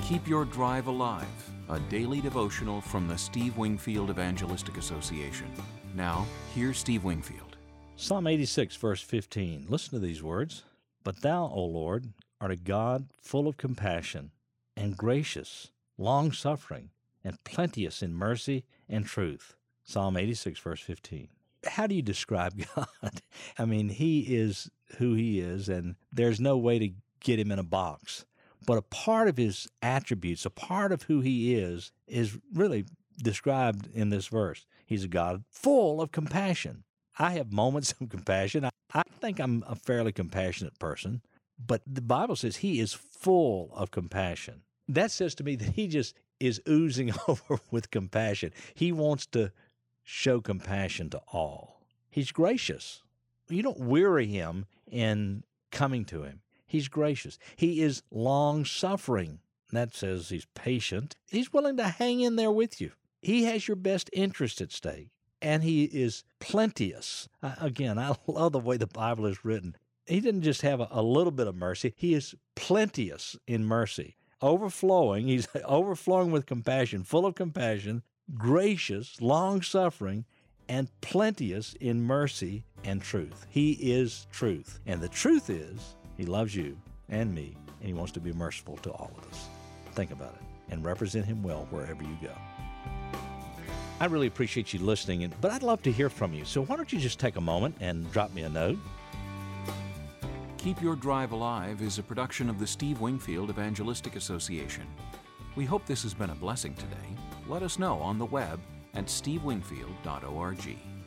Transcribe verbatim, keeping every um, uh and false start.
Keep Your Drive Alive, a daily devotional from the Steve Wingfield Evangelistic Association. Now, here's Steve Wingfield. Psalm eighty-six, verse fifteen. Listen to these words. But thou, O Lord, art a God full of compassion and gracious, long-suffering, and plenteous in mercy and truth. Psalm eighty-six, verse fifteen. How do you describe God? I mean, He is who He is, and there's no way to get Him in a box. But a part of His attributes, a part of who He is, is really described in this verse. He's a God full of compassion. I have moments of compassion. I, I think I'm a fairly compassionate person, but the Bible says He is full of compassion. That says to me that He just is oozing over with compassion. He wants to show compassion to all. He's gracious. You don't weary Him in coming to Him. He's gracious. He is long-suffering. That says He's patient. He's willing to hang in there with you. He has your best interest at stake. And He is plenteous. Uh, again, I love the way the Bible is written. He didn't just have a, a little bit of mercy. He is plenteous in mercy. Overflowing. He's overflowing with compassion, full of compassion, gracious, long-suffering, and plenteous in mercy and truth. He is truth. And the truth is, He loves you and me, and He wants to be merciful to all of us. Think about it and represent Him well wherever you go. I really appreciate you listening, but I'd love to hear from you. So why don't you just take a moment and drop me a note? Keep Your Drive Alive is a production of the Steve Wingfield Evangelistic Association. We hope this has been a blessing today. Let us know on the web at steve wingfield dot org.